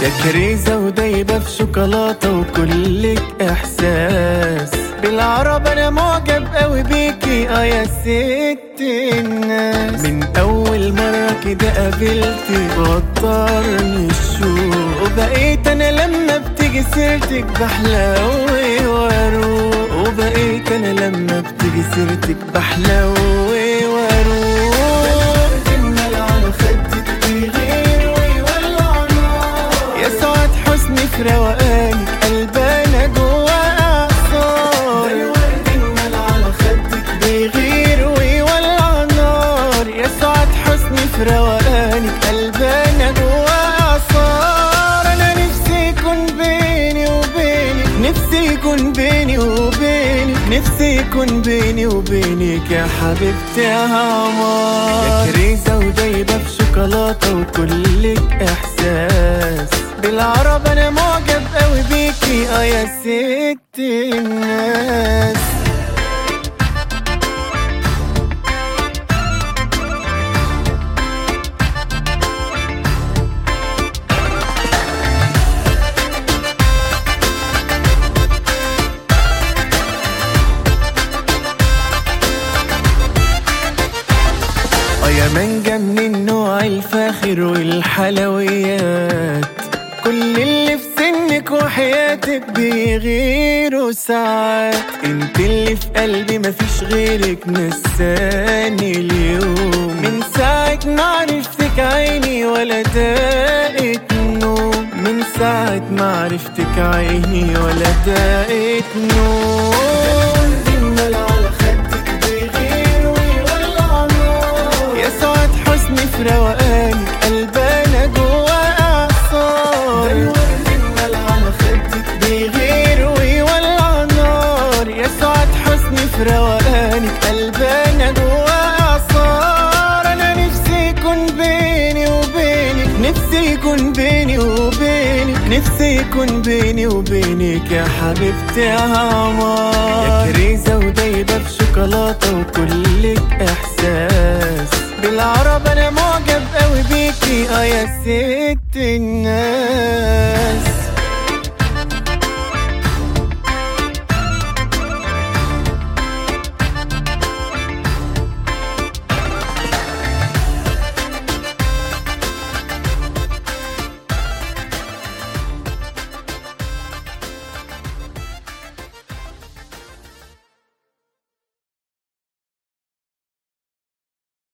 يا كريزة ودايبة في شوكولاتة وكلك إحساس. بالعرب أنا معجب قوي بيكي يا ست الناس. من أول مرة كده قابلتك وطرني الشوق، وبقيت أنا لما بتيجي سيرتك بحلوي واروق. وبقيت أنا لما بتيجي سيرتك بحلوي واروق. الورد على خدك بيغير ويولع نار، يا سعاد حسني في روقانك قلبانا جوا إعصار. الورد على خدك بيغير ويولع نار، يا سعاد حسني في روقانك قلبانا جوا إعصار. أنا نفسي يكون بيني وبينك، نفسي يكون بيني وبينك، نفسي يكون بيني وبينك يا حبيبتي يا عمار. يا كريزة ودايبة في شوكولاتة وكلك إحساس. بالعرب أنا معجب قوي بيكي يا ست الناس. يا مانجا من النوع الفاخر والحلويات، كل اللي في سنك وحياتك بيغيروا ساعات. انت اللي في قلبي مفيش غيرك نساني اليوم. من ساعة ما عرفتك عيني ولا دقت نوم، من ساعة ما عرفتك عيني ولا دقت نوم. في روقانك قلبانا جوا إعصار. الورد على خدك بيغير ويولع نار، يا سعاد حسني في روقانك قلبانا جوا إعصار. أنا نفسي يكون بيني وبينك، نفسي يكون بيني وبينك، نفسي يكون بيني وبينك يا حبيبتي يا عمار. يا كريزة ودايبة في شوكولاتة وكلك إحساس. بالعرب أنا معجب قوي بيكي يا ست الناس.